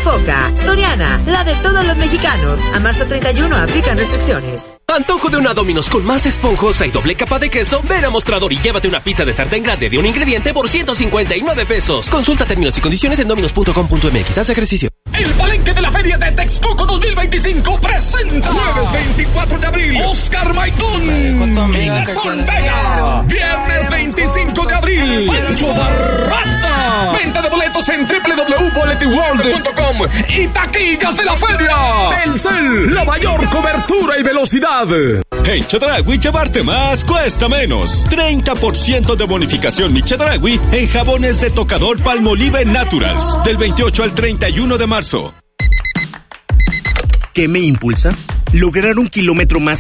Foca. Soriana, la de todos los mexicanos. A marzo 31 aplican restricciones. Antojo de una Domino's con más esponjosa y doble capa de queso. Ven a Mostrador y llévate una pizza de sartén grande de un ingrediente por 159 pesos. Consulta términos y condiciones en dominos.com.mx. Haz ejercicio. El Palenque de la Feria de Texcoco 2025 presenta jueves 24 de abril Oscar Maidón y Nicole Vega. Viernes 25 de abril Pancho Barraza. Venta de boletos en www.boletinworld.com y taquillas de la feria. Telcel, la mayor cobertura y velocidad. En Chedraui llevarte más cuesta menos. 30% de bonificación Mi Chedraui en jabones de tocador Palmolive Naturals. Del 28 al 31 de marzo. ¿Qué me impulsa? Lograr 1 kilómetro más